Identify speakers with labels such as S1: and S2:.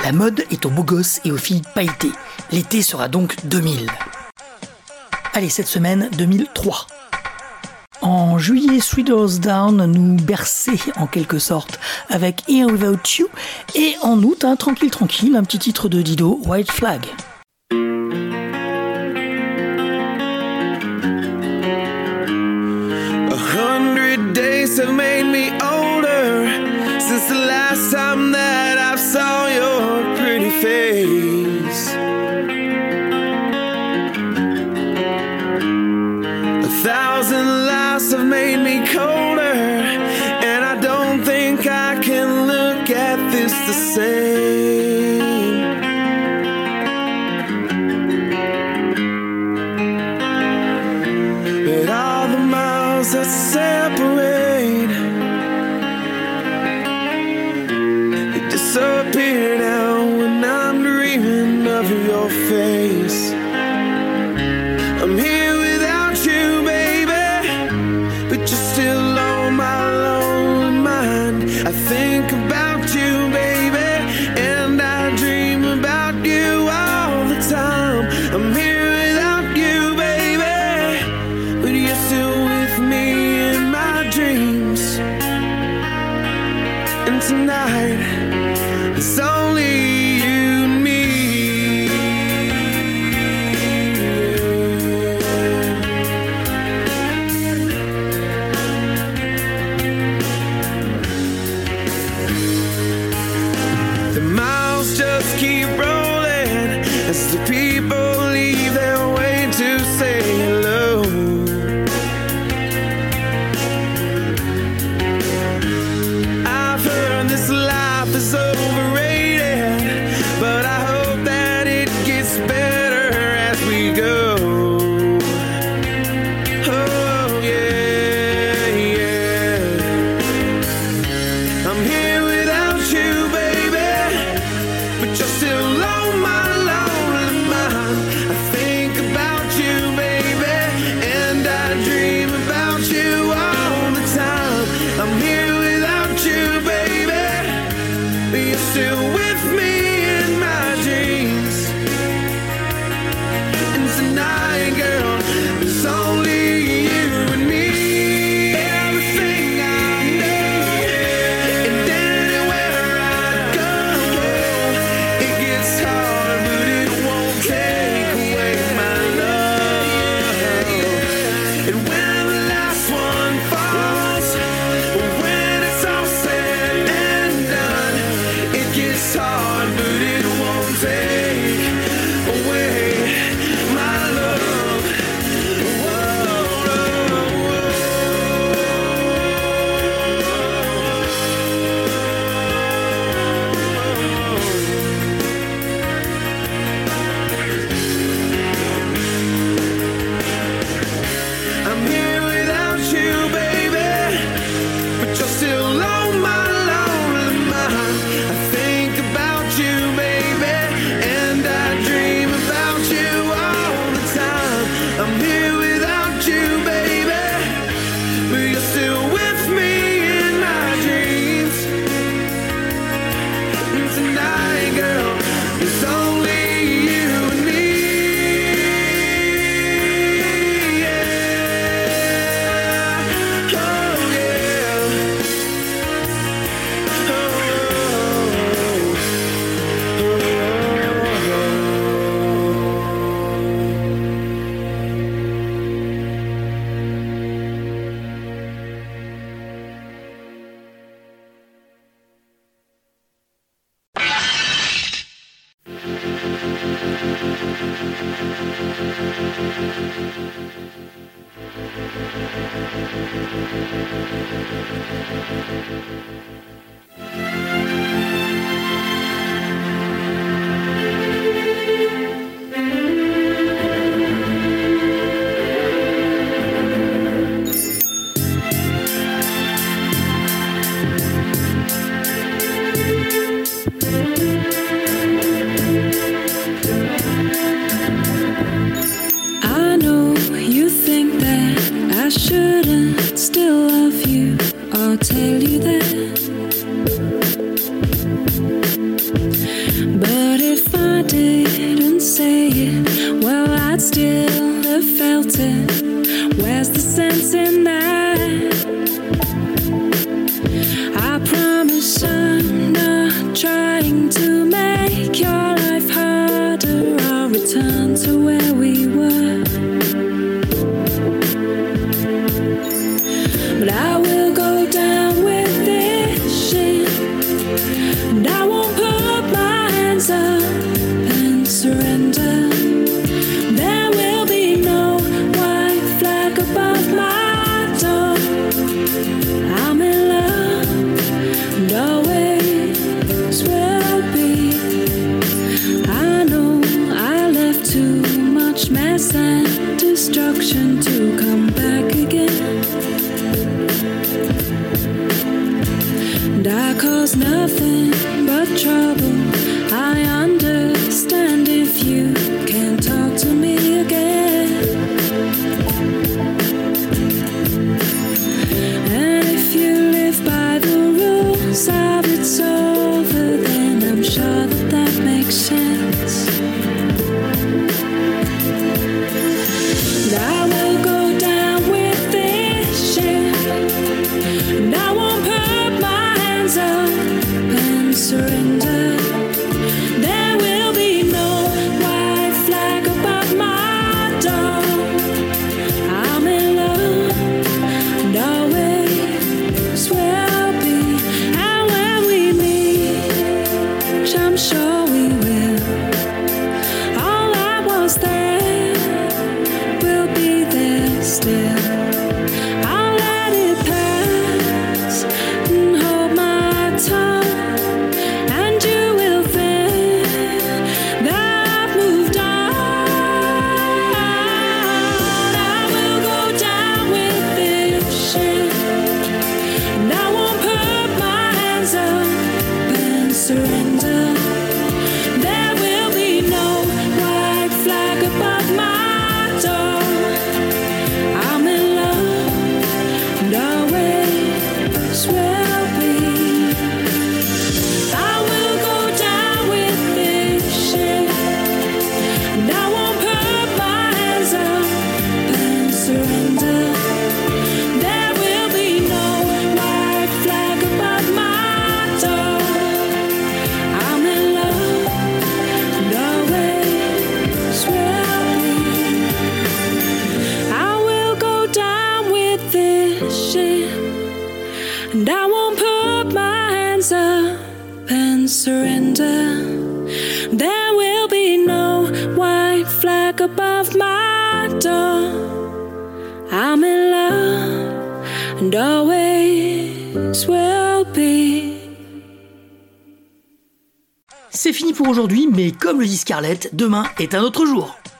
S1: La mode est aux beaux gosses et aux filles pailletées. L'été sera donc 2000. Allez, cette semaine, 2003. En juillet, Three Doors Down nous berçait en quelque sorte avec Here Without You. Et en août, tranquille, un petit titre de Dido, White Flag.
S2: 100 days have made me older since the last time that I saw your pretty face. 1,000 lives have made me colder, and I don't think I can look at this the same. But all the miles that separate, they disappear now when I'm dreaming of your face. I'm here without you, baby, but you're still on my lonely mind. I think about you, baby, and I dream about you all the time. I'm here without you, baby, but you're still with me in my dreams. And tonight, it's only you and me. The miles just keep rolling as the people leave their way to say hello. I've heard this life is overrated, but I hope that it gets better as we go. Oh yeah, yeah. I'm here without you, baby, but you're still on my lonely mind. I think about you, baby, and I dream about you all the time. I'm here without you, baby, but you're still with me in my dreams. And tonight, girl, it's only you and me. Everything I need, and anywhere I go, it gets hard, but it won't take away my love. And when the last one falls, when it's all said and done, it gets hard, but it won't take away my love. I'm here without you, baby, but you're still on my lonely mind. I think about you, baby, and I dream about you all the time. I'm here without you, baby, but you're still with me in my dreams. And tonight, girl, it's only you and me. Yeah. Oh, yeah.
S3: wanted. Where's the sense in that? I promise I'm not trying to make your life harder. I'll return to where we were. But I will go down with this shit, and I won't put my hands up and surrender. There will be no white flag above my door. I'm in love, and always will be. I know I left too much mess and destruction to come back again. And I cause nothing but trouble. I understand if you can't talk to me again. And if you live by the rules of it's over, then I'm sure that that makes sense. But I will go down with this shit, and I won't put my hands up and surrender. There will be no white flag above my door. I'm in love, and always will be. And when we meet, which I'm sure we will, all that was there will be there still. I'll let it pass and hold my tongue, and you will think that I've moved on. I will go down with this shit, and I won't put my hands up and surrender. There will be no white flag above my door. I'm in love, and always will be. I will go down with this shit, and I won't put my hands up and surrender. There will be no white flag above my door. I'm in love, and always will be. I will go down with this shit, and I won't put my hands up and surrender. There will be no white flag above my door. I'm in love, and always will be.
S1: C'est fini pour aujourd'hui, mais comme le dit Scarlett, demain est un autre jour.